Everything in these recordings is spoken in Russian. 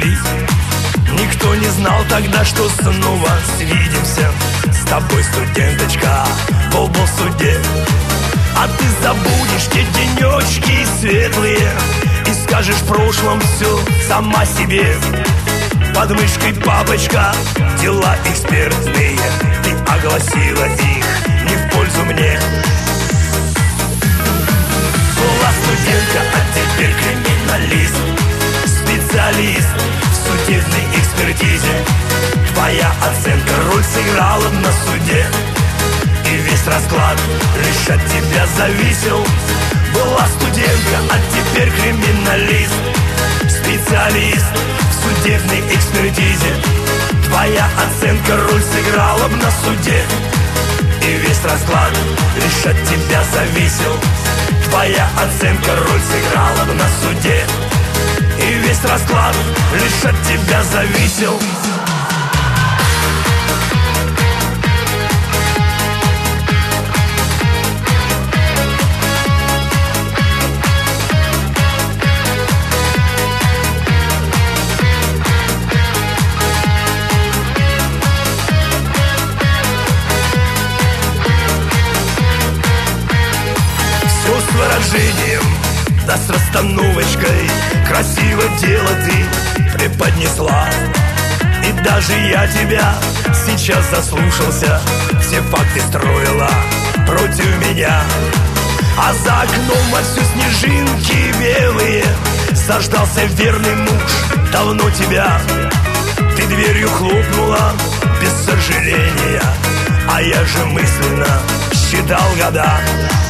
сюрприз. Никто не знал тогда, что снова свидимся с тобой, студенточка, в облсуде. А ты забудешь те денечки светлые и скажешь в прошлом все сама себе. Под мышкой папочка, дела экспертные, ты огласила их не в пользу мне. Была студентка, а теперь криминалист, специалист в судебной экспертизе. Твоя оценка роль сыграла на суде, и весь расклад лишь от тебя зависел. Была студентка, а теперь криминалист, специалист в судебной экспертизе. Твоя оценка роль сыграла на суде, и весь расклад лишь от тебя зависел. Твоя оценка роль сыграла на суде, и весь расклад лишь от тебя зависел. С выражением, да с расстановочкой красиво дело ты преподнесла. И даже я тебя сейчас заслушался, все факты строила против меня. А за окном вовсю снежинки белые, заждался верный муж давно тебя. Ты дверью хлопнула без сожаления, а я же мысленно считал года.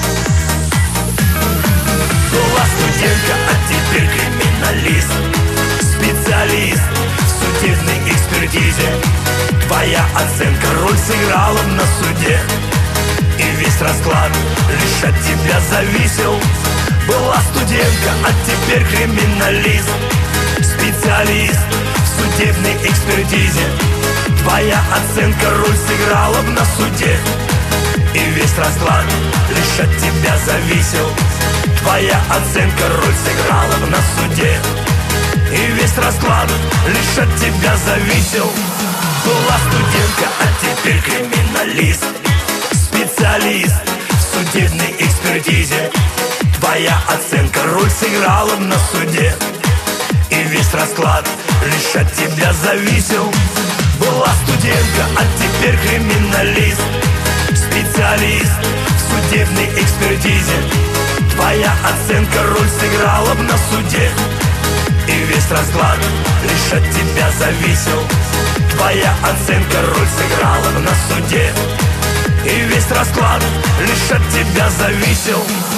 Была студентка, а теперь криминалист, специалист в судебной экспертизе. Твоя оценка роль сыграла на суде, и весь расклад лишь от тебя зависел. Была студентка, а теперь криминалист, специалист в судебной экспертизе. Твоя оценка роль сыграла на суде, и весь расклад лишь от тебя зависел. Твоя оценка роль сыграла на суде, и весь расклад лишь от тебя зависел. Была студентка, а теперь криминалист, специалист в судебной экспертизе. Твоя оценка роль сыграла на суде, и весь расклад лишь от тебя зависел. Была студентка, а теперь криминалист, специалист в судебной экспертизе. Твоя оценка роль сыграла на суде, и весь расклад лишь от тебя зависел. Твоя оценка роль сыграла на суде, и весь расклад лишь от тебя зависел.